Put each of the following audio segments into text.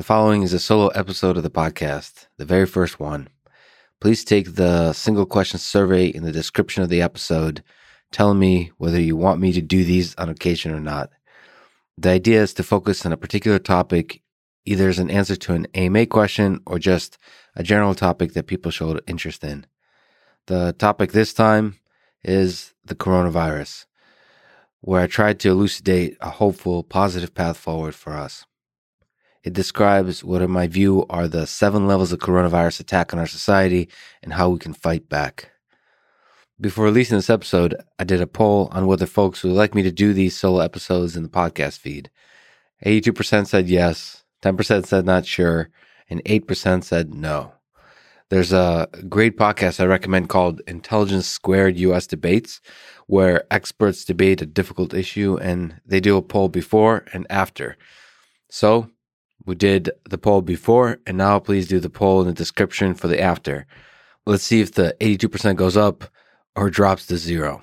The following is a solo episode of the podcast, the very first one. Please take the single question survey in the description of the episode, telling me whether you want me to do these on occasion or not. The idea is to focus on a particular topic, either as an answer to an AMA question or just a general topic that people showed interest in. The topic this time is the coronavirus, where I tried to elucidate a hopeful, positive path forward for us. It describes what, in my view, are the 7 levels of coronavirus attack on our society and how we can fight back. Before releasing this episode, I did a poll on whether folks would like me to do these solo episodes in the podcast feed. 82% said yes, 10% said not sure, and 8% said no. There's a great podcast I recommend called Intelligence Squared US Debates, where experts debate a difficult issue and they do a poll before and after. So, we did the poll before, and now please do the poll in the description for the after. Let's see if the 82% goes up or drops to 0.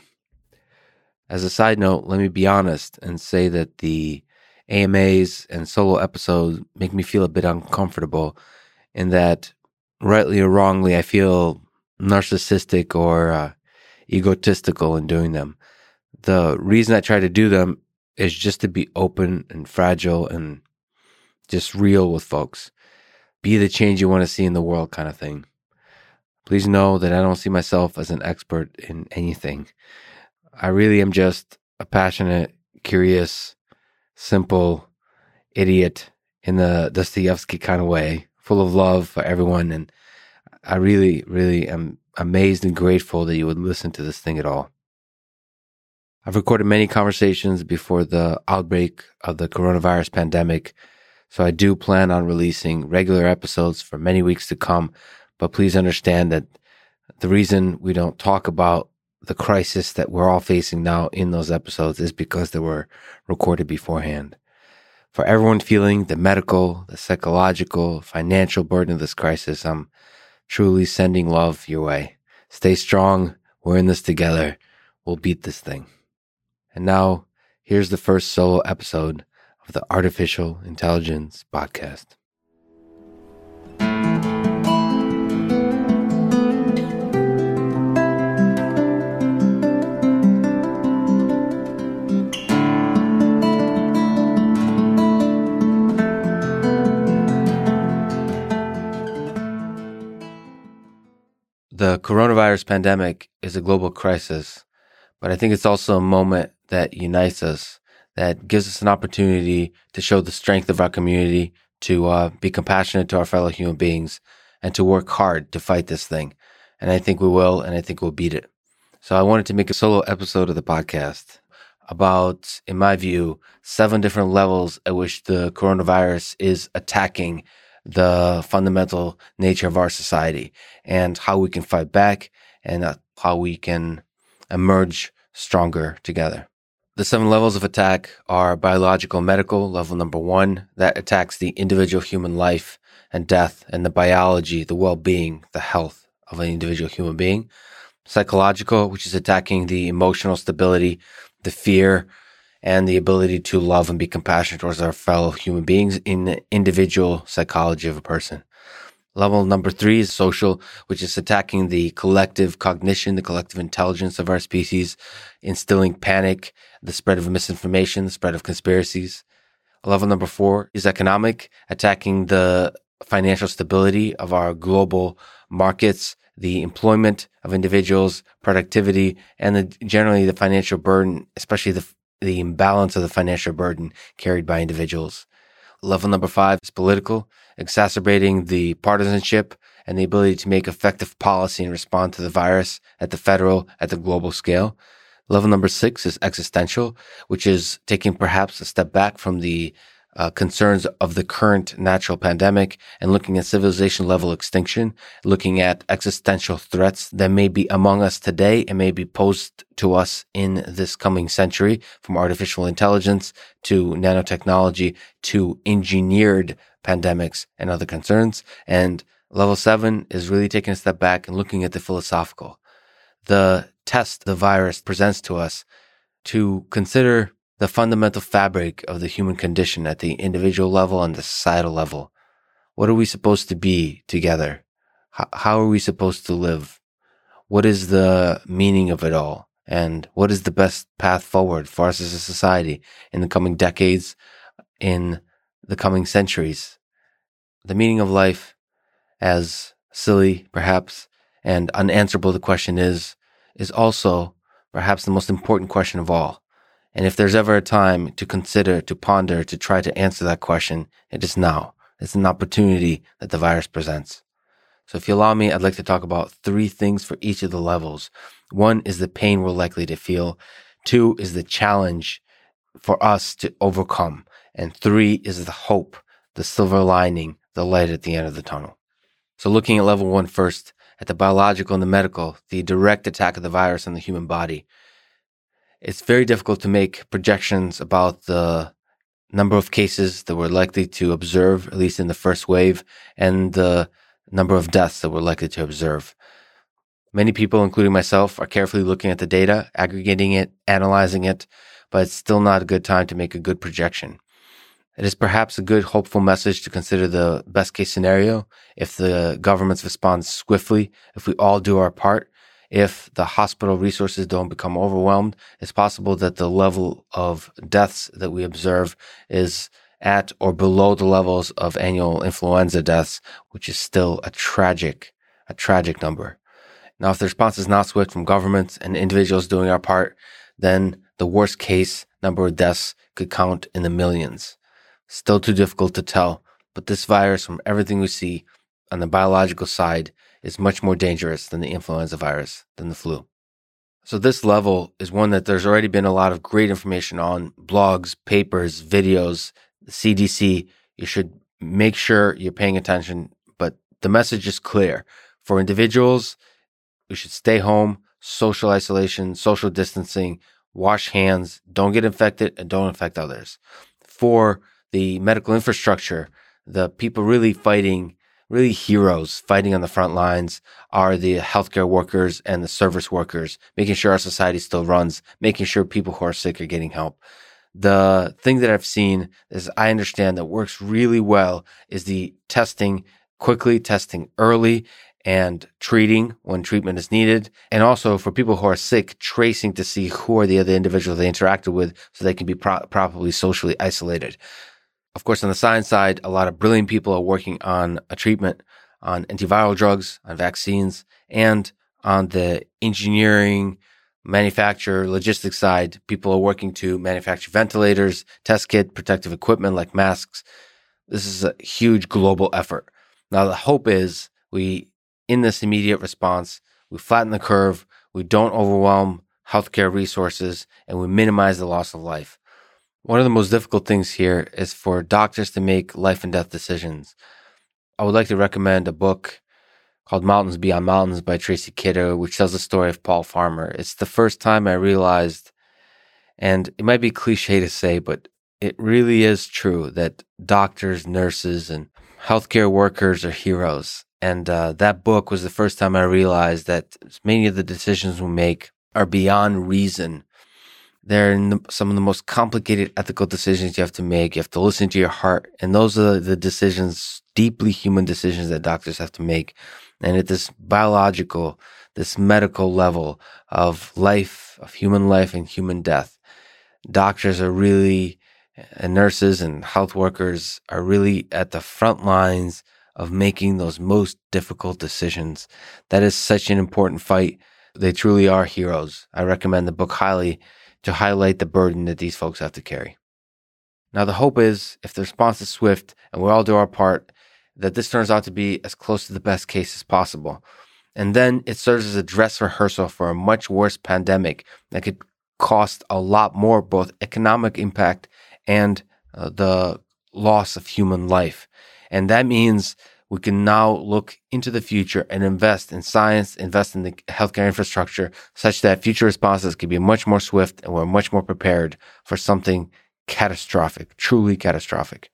As a side note, let me be honest and say that the AMAs and solo episodes make me feel a bit uncomfortable in that, rightly or wrongly, I feel narcissistic or egotistical in doing them. The reason I try to do them is just to be open and fragile and just real with folks. Be the change you want to see in the world kind of thing. Please know that I don't see myself as an expert in anything. I really am just a passionate, curious, simple idiot in the Dostoevsky kind of way, full of love for everyone. And I really, really am amazed and grateful that you would listen to this thing at all. I've recorded many conversations before the outbreak of the coronavirus pandemic, so I do plan on releasing regular episodes for many weeks to come, but please understand that the reason we don't talk about the crisis that we're all facing now in those episodes is because they were recorded beforehand. For everyone feeling the medical, the psychological, financial burden of this crisis, I'm truly sending love your way. Stay strong. We're in this together. We'll beat this thing. And now, here's the first solo episode of the Artificial Intelligence Podcast. The coronavirus pandemic is a global crisis, but I think it's also a moment that unites us, that gives us an opportunity to show the strength of our community, to be compassionate to our fellow human beings, and to work hard to fight this thing. And I think we will, and I think we'll beat it. So I wanted to make a solo episode of the podcast about, in my view, 7 different levels at which the coronavirus is attacking the fundamental nature of our society and how we can fight back and how we can emerge stronger together. The 7 levels of attack are biological medical, level number 1, that attacks the individual human life and death and the biology, the well-being, the health of an individual human being. Psychological, which is attacking the emotional stability, the fear, and the ability to love and be compassionate towards our fellow human beings in the individual psychology of a person. Level number 3 is social, which is attacking the collective cognition, the collective intelligence of our species, instilling panic, the spread of misinformation, the spread of conspiracies. Level number 4 is economic, attacking the financial stability of our global markets, the employment of individuals, productivity, and generally the financial burden, especially the imbalance of the financial burden carried by individuals. Level number 5 is political, exacerbating the partisanship and the ability to make effective policy and respond to the virus at the federal, at the global scale. Level number 6 is existential, which is taking perhaps a step back from the concerns of the current natural pandemic and looking at civilization level extinction, looking at existential threats that may be among us today and may be posed to us in this coming century, from artificial intelligence to nanotechnology to engineered pandemics and other concerns. And level 7 is really taking a step back and looking at the philosophical, the test the virus presents to us to consider the fundamental fabric of the human condition at the individual level and the societal level. What are we supposed to be together? How are we supposed to live? What is the meaning of it all? And what is the best path forward for us as a society in the coming decades, in the coming centuries? The meaning of life, as silly, perhaps, and unanswerable the question is also perhaps the most important question of all. And if there's ever a time to consider, to ponder, to try to answer that question, it is now. It's an opportunity that the virus presents. So if you allow me, I'd like to talk about 3 things for each of the levels. 1 is the pain we're likely to feel. 2 is the challenge for us to overcome. And 3 is the hope, the silver lining, the light at the end of the tunnel. So looking at level 1 first, at the biological and the medical, the direct attack of the virus on the human body. It's very difficult to make projections about the number of cases that we're likely to observe, at least in the first wave, and the number of deaths that we're likely to observe. Many people, including myself, are carefully looking at the data, aggregating it, analyzing it, but it's still not a good time to make a good projection. It is perhaps a good, hopeful message to consider the best case scenario if the governments respond swiftly, if we all do our part, if the hospital resources don't become overwhelmed. It's possible that the level of deaths that we observe is at or below the levels of annual influenza deaths, which is still a tragic number. Now, if the response is not swift from governments and individuals doing our part, then the worst case number of deaths could count in the millions. Still too difficult to tell, but this virus, from everything we see on the biological side, is much more dangerous than the influenza virus, than the flu. So this level is one that there's already been a lot of great information on, blogs, papers, videos, the CDC. You should make sure you're paying attention, but the message is clear. For individuals, we should stay home, social isolation, social distancing, wash hands, don't get infected, and don't infect others. For the medical infrastructure, the people really fighting, really heroes fighting on the front lines are the healthcare workers and the service workers, making sure our society still runs, making sure people who are sick are getting help. The thing that I've seen is I understand that works really well is the testing quickly, testing early, and treating when treatment is needed. And also for people who are sick, tracing to see who are the other individuals they interacted with so they can be properly socially isolated. Of course, on the science side, a lot of brilliant people are working on a treatment, on antiviral drugs, on vaccines, and on the engineering, manufacture, logistics side. People are working to manufacture ventilators, test kit, protective equipment like masks. This is a huge global effort. Now, the hope is in this immediate response, we flatten the curve, we don't overwhelm healthcare resources, and we minimize the loss of life. One of the most difficult things here is for doctors to make life and death decisions. I would like to recommend a book called Mountains Beyond Mountains by Tracy Kidder, which tells the story of Paul Farmer. It's the first time I realized, and it might be cliche to say, but it really is true that doctors, nurses, and healthcare workers are heroes. And that book was the first time I realized that many of the decisions we make are beyond reason. They're some of the most complicated ethical decisions you have to make. You have to listen to your heart. And those are the decisions, deeply human decisions that doctors have to make. And at this biological, this medical level of life, of human life and human death, doctors are really, and nurses and health workers are really at the front lines of making those most difficult decisions. That is such an important fight. They truly are heroes. I recommend the book highly to highlight the burden that these folks have to carry. Now, the hope is, if the response is swift and we all do our part, that this turns out to be as close to the best case as possible. And then it serves as a dress rehearsal for a much worse pandemic that could cost a lot more, both economic impact and the loss of human life. And that means we can now look into the future and invest in science, invest in the healthcare infrastructure such that future responses can be much more swift and we're much more prepared for something catastrophic, truly catastrophic.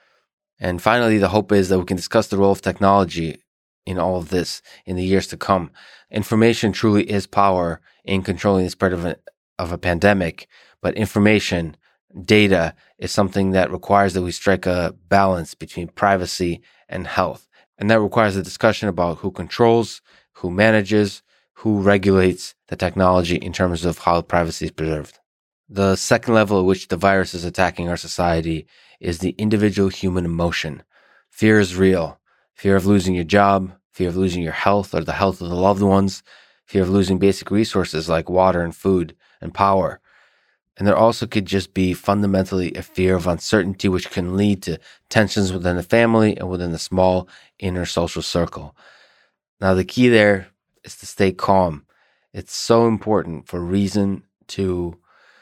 And finally, the hope is that we can discuss the role of technology in all of this in the years to come. Information truly is power in controlling the spread of a pandemic, but information, data is something that requires that we strike a balance between privacy and health. And that requires a discussion about who controls, who manages, who regulates the technology in terms of how privacy is preserved. The second level at which the virus is attacking our society is the individual human emotion. Fear is real. Fear of losing your job, fear of losing your health or the health of the loved ones, fear of losing basic resources like water and food and power. And there also could just be fundamentally a fear of uncertainty, which can lead to tensions within the family and within the small inner social circle. Now, the key there is to stay calm. It's so important for reason to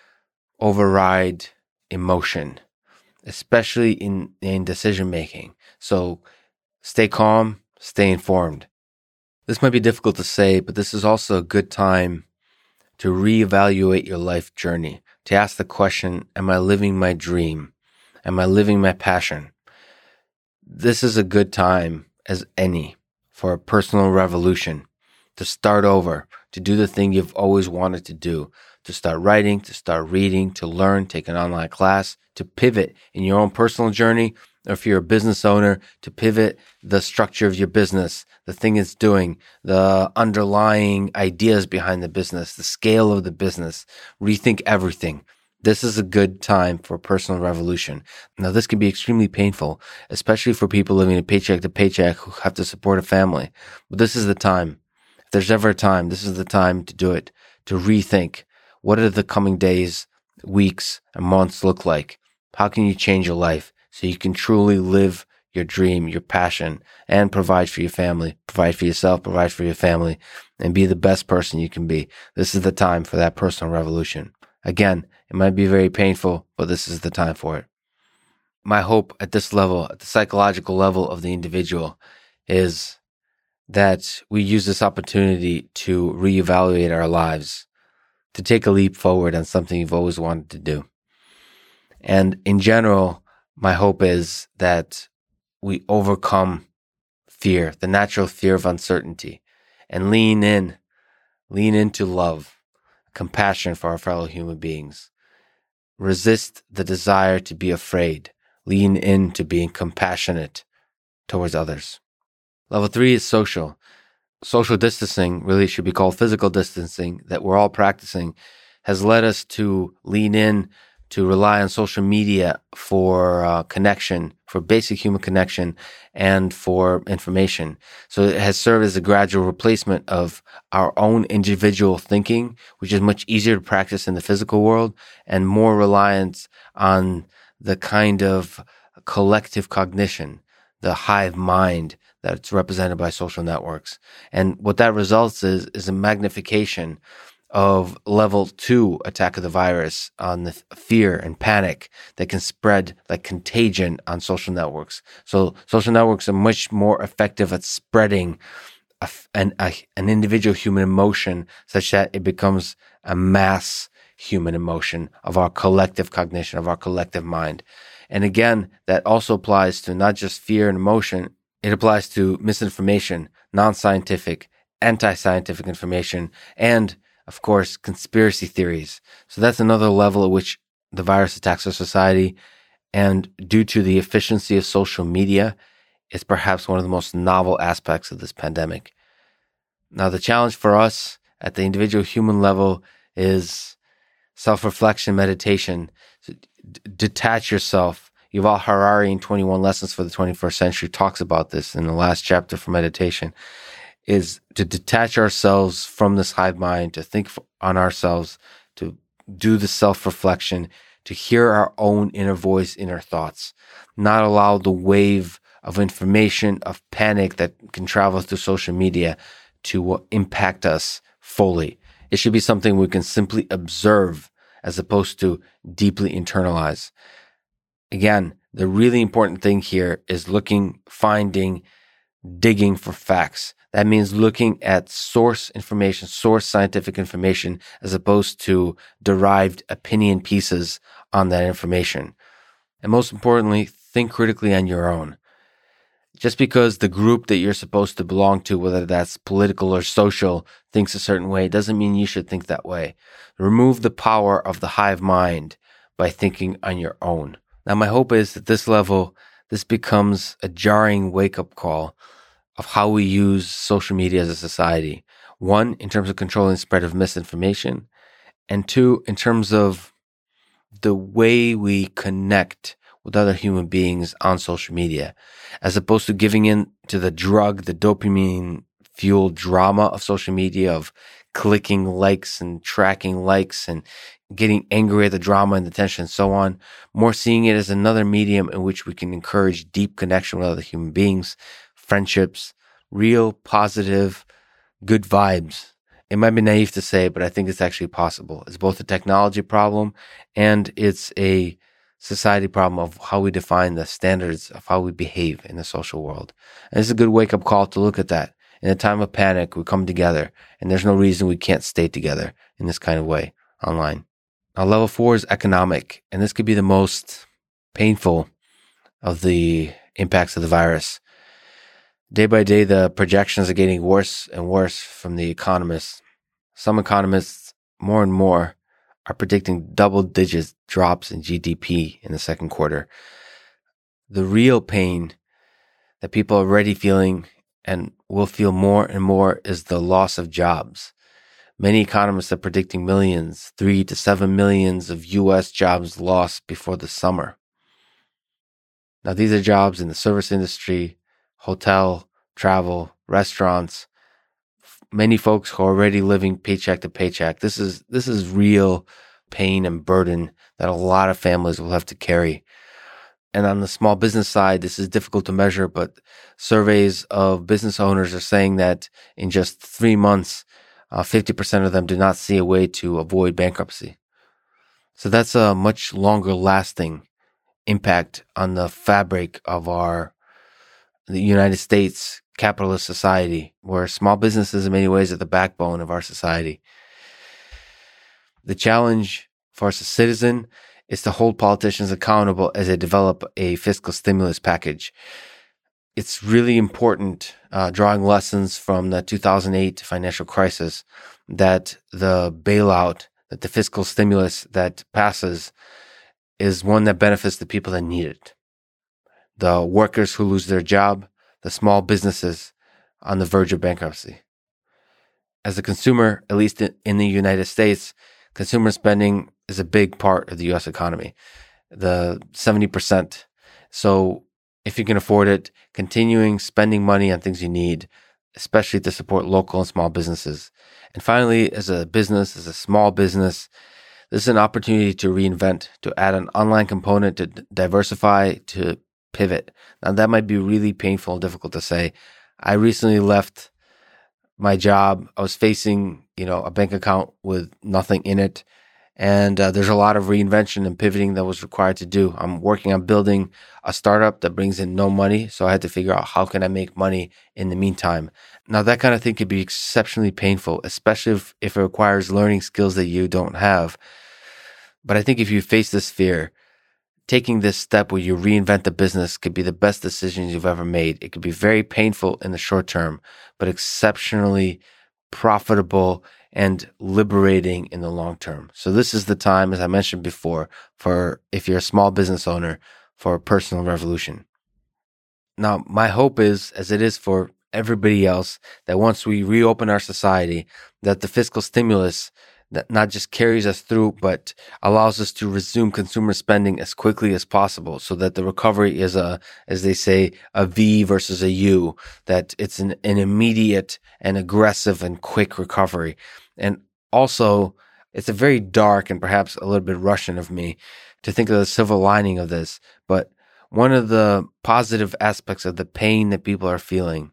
override emotion, especially in decision making. So stay calm, stay informed. This might be difficult to say, but this is also a good time to reevaluate your life journey, to ask the question, am I living my dream? Am I living my passion? This is a good time as any for a personal revolution, to start over, to do the thing you've always wanted to do, to start writing, to start reading, to learn, take an online class, to pivot in your own personal journey, or if you're a business owner, to pivot the structure of your business, the thing it's doing, the underlying ideas behind the business, the scale of the business, rethink everything. This is a good time for personal revolution. Now, this can be extremely painful, especially for people living a paycheck to paycheck who have to support a family. But this is the time. If there's ever a time, this is the time to do it, to rethink. What are the coming days, weeks, and months look like? How can you change your life so you can truly live your dream, your passion, and provide for your family, provide for yourself, provide for your family, and be the best person you can be? This is the time for that personal revolution. Again, it might be very painful, but this is the time for it. My hope at this level, at the psychological level of the individual, is that we use this opportunity to reevaluate our lives, to take a leap forward on something you've always wanted to do. And in general, my hope is that we overcome fear, the natural fear of uncertainty, and lean into love, compassion for our fellow human beings. Resist the desire to be afraid. Lean into being compassionate towards others. Level 3 is social. Social distancing, really should be called physical distancing, that we're all practicing, has led us to lean in, to rely on social media for connection, for basic human connection, and for information. So it has served as a gradual replacement of our own individual thinking, which is much easier to practice in the physical world, and more reliance on the kind of collective cognition, the hive mind that's represented by social networks. And what that results is a magnification of level 2 attack of the virus on the fear and panic that can spread like contagion on social networks. So social networks are much more effective at spreading an individual human emotion such that it becomes a mass human emotion of our collective cognition, of our collective mind. And again, that also applies to not just fear and emotion. It applies to misinformation, non-scientific, anti-scientific information, and of course, conspiracy theories. So that's another level at which the virus attacks our society. And due to the efficiency of social media, it's perhaps one of the most novel aspects of this pandemic. Now, the challenge for us at the individual human level is self-reflection, meditation. So detach yourself. Yuval Harari in 21 Lessons for the 21st Century talks about this in the last chapter for meditation, is to detach ourselves from this hive mind, to think on ourselves, to do the self-reflection, to hear our own inner voice, inner thoughts, not allow the wave of information, of panic that can travel through social media to impact us fully. It should be something we can simply observe as opposed to deeply internalize. Again, the really important thing here is looking, finding, digging for facts. That means looking at source information, source scientific information, as opposed to derived opinion pieces on that information. And most importantly, think critically on your own. Just because the group that you're supposed to belong to, whether that's political or social, thinks a certain way, doesn't mean you should think that way. Remove the power of the hive mind by thinking on your own. Now, my hope is that this level, this becomes a jarring wake-up call of how we use social media as a society. One, in terms of controlling the spread of misinformation, and two, in terms of the way we connect with other human beings on social media, as opposed to giving in to the drug, the dopamine-fueled drama of social media, of clicking likes and tracking likes and getting angry at the drama and the tension and so on, more seeing it as another medium in which we can encourage deep connection with other human beings, friendships, real, positive, good vibes. It might be naive to say, but I think it's actually possible. It's both a technology problem and it's a society problem of how we define the standards of how we behave in the social world. And it's a good wake-up call to look at that. In a time of panic, we come together, and there's no reason we can't stay together in this kind of way online. Now, level 4 is economic, and this could be the most painful of the impacts of the virus. Day by day, the projections are getting worse and worse from the economists. Some economists, more and more, are predicting double-digit drops in GDP in the second quarter. The real pain that people are already feeling and will feel more and more is the loss of jobs. Many economists are predicting millions, 3 to 7 millions of U.S. jobs lost before the summer. Now, these are jobs in the service industry, hotel, travel, restaurants, many folks who are already living paycheck to paycheck. This is real pain and burden that a lot of families will have to carry. And on the small business side, this is difficult to measure, but surveys of business owners are saying that in just 3 months, 50% of them do not see a way to avoid bankruptcy. So that's a much longer lasting impact on the fabric of the United States capitalist society, where small businesses in many ways are the backbone of our society. The challenge for us as a citizen is to hold politicians accountable as they develop a fiscal stimulus package. It's really important, drawing lessons from the 2008 financial crisis, that the bailout, that the fiscal stimulus that passes is one that benefits the people that need it. The workers who lose their job, the small businesses on the verge of bankruptcy. As a consumer, at least in the United States, consumer spending is a big part of the U.S. economy, the 70%. So if you can afford it, continuing spending money on things you need, especially to support local and small businesses. And finally, as a small business, this is an opportunity to reinvent, to add an online component, to diversify, to pivot. Now, that might be really painful and difficult to say. I recently left my job. I was facing, a bank account with nothing in it. And there's a lot of reinvention and pivoting that was required to do. I'm working on building a startup that brings in no money. So I had to figure out how can I make money in the meantime. Now, that kind of thing could be exceptionally painful, especially if it requires learning skills that you don't have. But I think if you face this fear, taking this step where you reinvent the business could be the best decisions you've ever made. It could be very painful in the short term, but exceptionally profitable and liberating in the long term. So this is the time, as I mentioned before, for if you're a small business owner, for a personal revolution. Now, my hope is, as it is for everybody else, that once we reopen our society, that the fiscal stimulus that not just carries us through, but allows us to resume consumer spending as quickly as possible, so that the recovery is as they say, a V versus a U, that it's an immediate and aggressive and quick recovery. And also, it's a very dark and perhaps a little bit Russian of me to think of the silver lining of this, but one of the positive aspects of the pain that people are feeling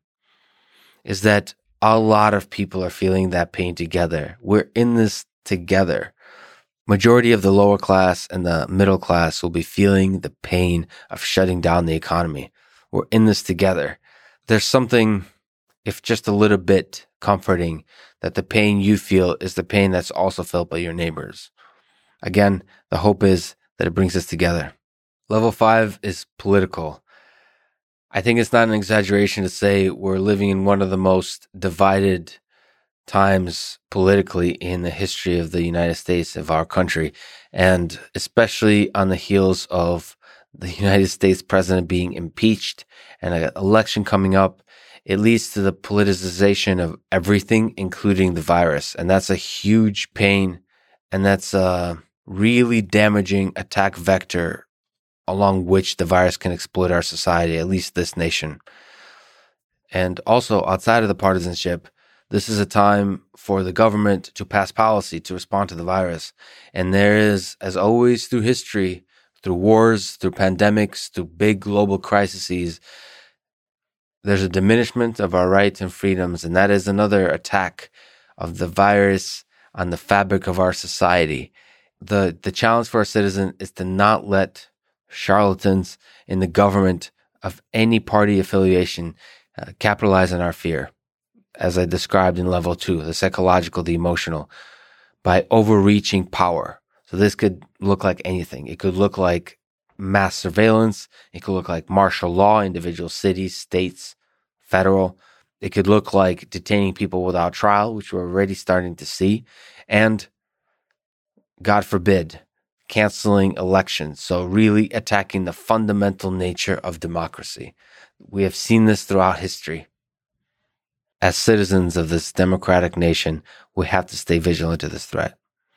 is that a lot of people are feeling that pain together. We're in this together. Majority of the lower class and the middle class will be feeling the pain of shutting down the economy. We're in this together. There's something, if just a little bit, comforting that the pain you feel is the pain that's also felt by your neighbors. Again, the hope is that it brings us together. Level 5 is political. I think it's not an exaggeration to say we're living in one of the most divided times politically in the history of the United States, of our country, and especially on the heels of the United States president being impeached and an election coming up. It leads to the politicization of everything, including the virus. And that's a huge pain. And that's a really damaging attack vector along which the virus can exploit our society, at least this nation. And also, outside of the partisanship, this is a time for the government to pass policy to respond to the virus. And there is, as always through history, through wars, through pandemics, through big global crises, there's a diminishment of our rights and freedoms. And that is another attack of the virus on the fabric of our society. The challenge for our citizen is to not let charlatans in the government of any party affiliation capitalize on our fear, as I described in level 2, the psychological, the emotional, by overreaching power. So this could look like anything. It could look like mass surveillance. It could look like martial law, individual cities, states, federal. It could look like detaining people without trial, which we're already starting to see. And, God forbid, canceling elections. So really attacking the fundamental nature of democracy. We have seen this throughout history. As citizens of this democratic nation, we have to stay vigilant to this threat.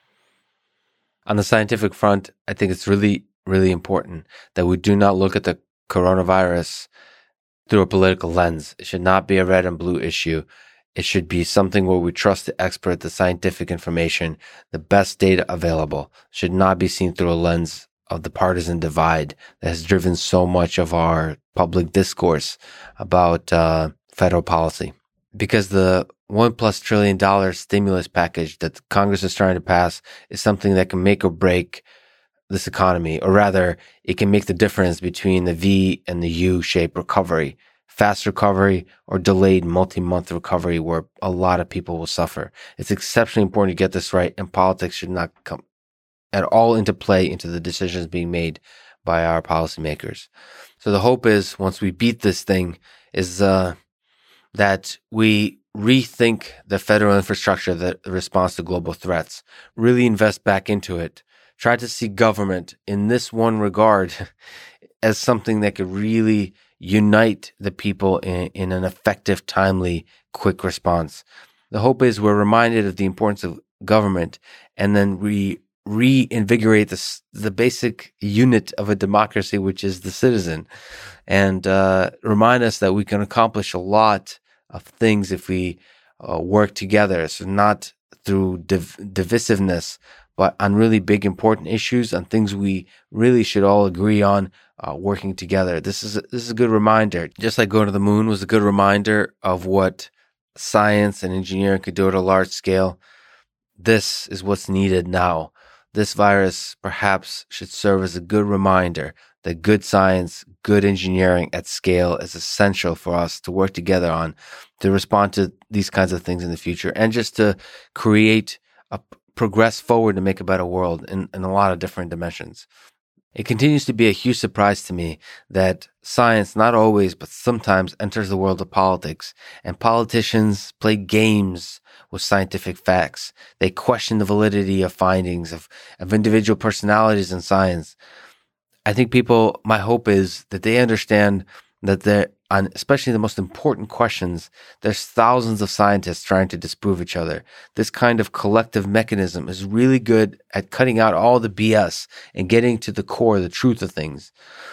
On the scientific front, I think it's really, really important that we do not look at the coronavirus through a political lens. It should not be a red and blue issue. It should be something where we trust the expert, the scientific information, the best data available. It should not be seen through a lens of the partisan divide that has driven so much of our public discourse about federal policy. Because the $1+ trillion stimulus package that Congress is trying to pass is something that can make or break this economy, or rather, it can make the difference between the V and the U-shaped recovery, fast recovery or delayed multi-month recovery where a lot of people will suffer. It's exceptionally important to get this right, and politics should not come at all into play into the decisions being made by our policymakers. So the hope is, once we beat this thing, is that we rethink the federal infrastructure that responds to global threats, really invest back into it, try to see government in this one regard as something that could really unite the people in an effective, timely, quick response. The hope is we're reminded of the importance of government, and then we reinvigorate the basic unit of a democracy, which is the citizen, and remind us that we can accomplish a lot of things if we work together. So not through divisiveness, but on really big, important issues, on things we really should all agree on, working together. This is a good reminder. Just like going to the moon was a good reminder of what science and engineering could do at a large scale, this is what's needed now. This virus perhaps should serve as a good reminder that good science, good engineering at scale is essential for us to work together on, to respond to these kinds of things in the future, and just to progress forward to make a better world in a lot of different dimensions. It continues to be a huge surprise to me that science, not always, but sometimes, enters the world of politics, and politicians play games with scientific facts. They question the validity of findings of individual personalities in science. I think my hope is that they understand that on especially the most important questions, there's thousands of scientists trying to disprove each other. This kind of collective mechanism is really good at cutting out all the BS and getting to the core, the truth of things.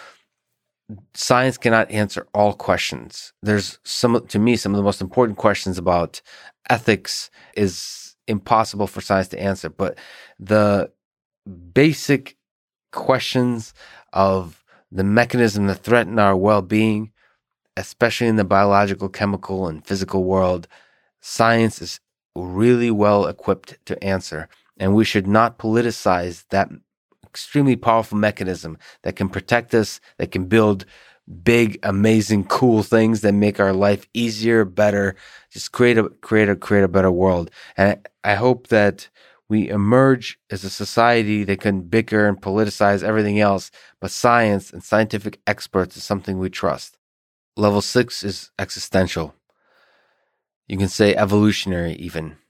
Science cannot answer all questions. There's some of the most important questions about ethics is impossible for science to answer, but the basic questions of the mechanism that threaten our well-being, especially in the biological, chemical, and physical world, science is really well equipped to answer. And we should not politicize that extremely powerful mechanism that can protect us, that can build big, amazing, cool things that make our life easier, better, just create a better world. And I hope that we emerge as a society that can bicker and politicize everything else, but science and scientific experts is something we trust. Level 6 is existential. You can say evolutionary even.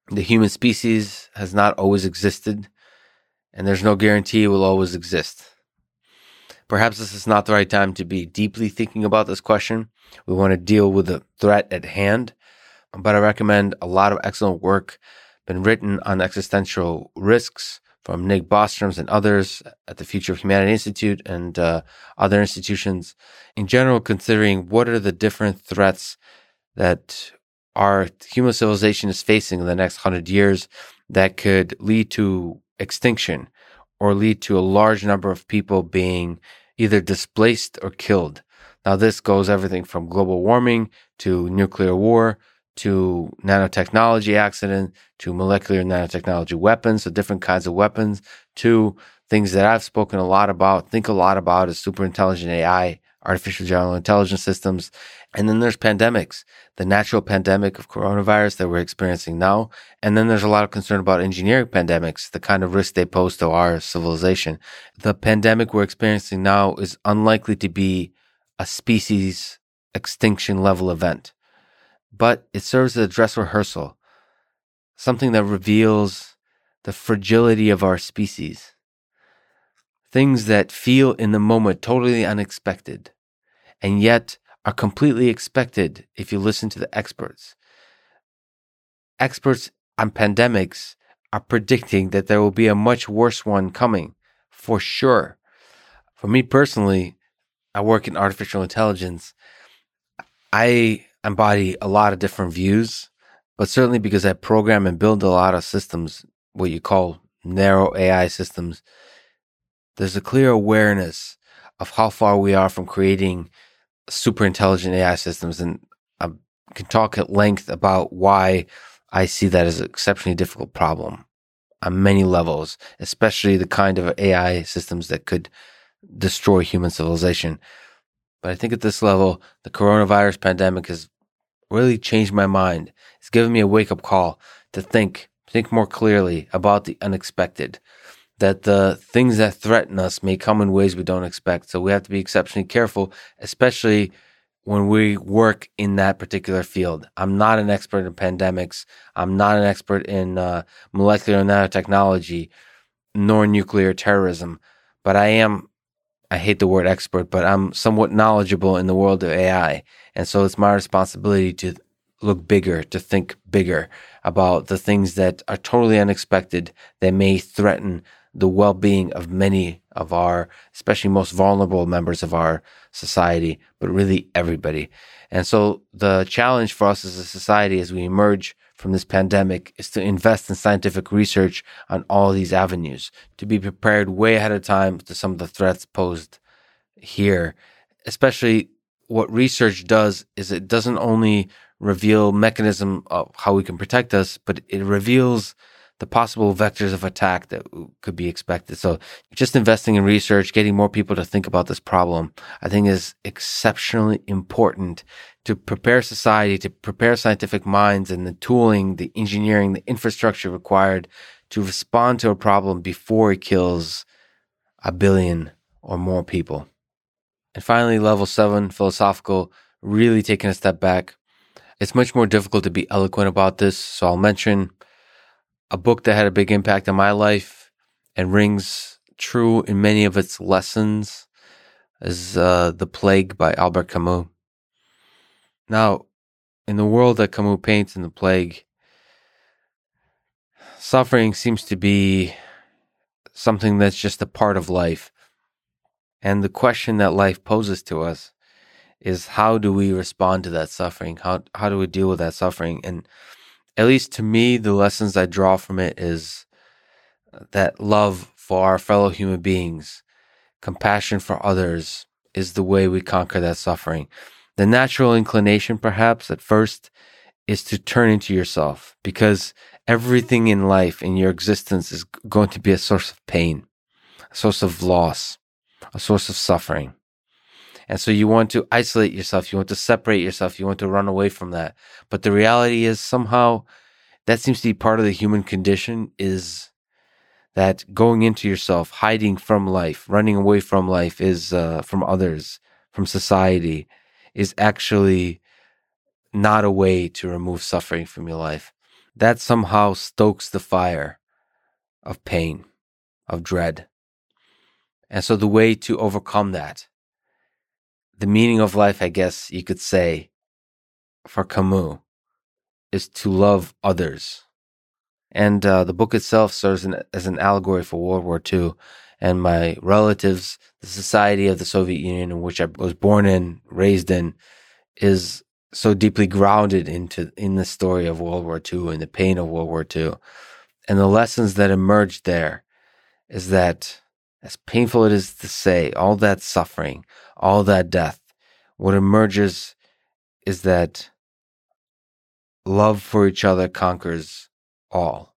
The human species has not always existed, and there's no guarantee it will always exist. Perhaps this is not the right time to be deeply thinking about this question. We want to deal with the threat at hand, but I recommend a lot of excellent work been written on existential risks from Nick Bostrom's and others at the Future of Humanity Institute and other institutions. In general, considering what are the different threats that our human civilization is facing in the next 100 years that could lead to extinction or lead to a large number of people being either displaced or killed. Now, this goes everything from global warming to nuclear war to nanotechnology accident to molecular nanotechnology weapons, so different kinds of weapons, to things that I've spoken a lot about, think a lot about, is super intelligent AI, artificial general intelligence systems. And then there's pandemics, the natural pandemic of coronavirus that we're experiencing now. And then there's a lot of concern about engineering pandemics, the kind of risk they pose to our civilization. The pandemic we're experiencing now is unlikely to be a species extinction level event, but it serves as a dress rehearsal, something that reveals the fragility of our species. Things that feel in the moment totally unexpected, and yet are completely expected if you listen to the experts. Experts on pandemics are predicting that there will be a much worse one coming, for sure. For me personally, I work in artificial intelligence. I embody a lot of different views, but certainly because I program and build a lot of systems, what you call narrow AI systems, there's a clear awareness of how far we are from creating super intelligent AI systems. And I can talk at length about why I see that as an exceptionally difficult problem on many levels, especially the kind of AI systems that could destroy human civilization. But I think at this level, the coronavirus pandemic has really changed my mind. It's given me a wake-up call to think more clearly about the unexpected, that the things that threaten us may come in ways we don't expect. So we have to be exceptionally careful, especially when we work in that particular field. I'm not an expert in pandemics. I'm not an expert in molecular nanotechnology, nor nuclear terrorism, but I hate the word expert, but I'm somewhat knowledgeable in the world of AI. And so it's my responsibility to look bigger, to think bigger about the things that are totally unexpected that may threaten the well-being of many of our, especially most vulnerable members of our society, but really everybody. And so the challenge for us as a society as we emerge from this pandemic is to invest in scientific research on all these avenues, to be prepared way ahead of time to some of the threats posed here. Especially what research does is it doesn't only reveal mechanism of how we can protect us, but it reveals the possible vectors of attack that could be expected. So just investing in research, getting more people to think about this problem, I think is exceptionally important to prepare society, to prepare scientific minds and the tooling, the engineering, the infrastructure required to respond to a problem before it kills 1 billion or more people. And finally, level 7, philosophical, really taking a step back. It's much more difficult to be eloquent about this, so I'll mention a book that had a big impact on my life and rings true in many of its lessons is The Plague by Albert Camus. Now, in the world that Camus paints in The Plague, suffering seems to be something that's just a part of life. And the question that life poses to us is, how do we respond to that suffering? How do we deal with that suffering? And at least to me, the lessons I draw from it is that love for our fellow human beings, compassion for others, is the way we conquer that suffering. The natural inclination, perhaps, at first, is to turn into yourself, because everything in life, in your existence, is going to be a source of pain, a source of loss, a source of suffering. And so you want to isolate yourself, you want to separate yourself, you want to run away from that. But the reality is somehow that seems to be part of the human condition, is that going into yourself, hiding from life, running away from life, is from others, from society, is actually not a way to remove suffering from your life. that somehow stokes the fire of pain, of dread. And so the way to overcome that, the meaning of life, I guess you could say, for Camus, is to love others. And the book itself serves as an allegory for World War II. And my relatives, the society of the Soviet Union, in which I was born in, raised in, is so deeply grounded in the story of World War II and the pain of World War II. And the lessons that emerged there is that, as painful it is to say, all that suffering, all that death, what emerges is that love for each other conquers all.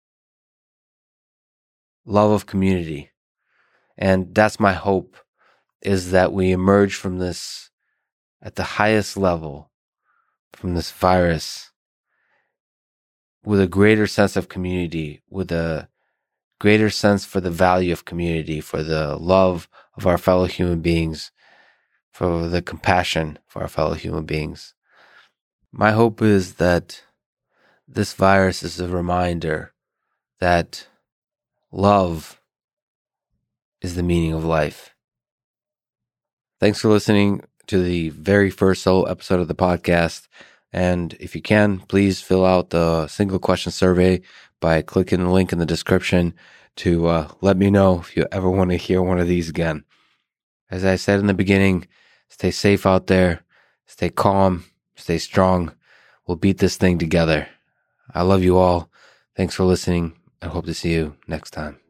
Love of community. And that's my hope, is that we emerge from this at the highest level, from this virus, with a greater sense of community, with a greater sense for the value of community, for the love of our fellow human beings, for the compassion for our fellow human beings. My hope is that this virus is a reminder that love is the meaning of life. Thanks for listening to the very first solo episode of the podcast. And if you can, please fill out the single question survey by clicking the link in the description to let me know if you ever want to hear one of these again. As I said in the beginning, stay safe out there, stay calm, stay strong. We'll beat this thing together. I love you all. Thanks for listening. I hope to see you next time.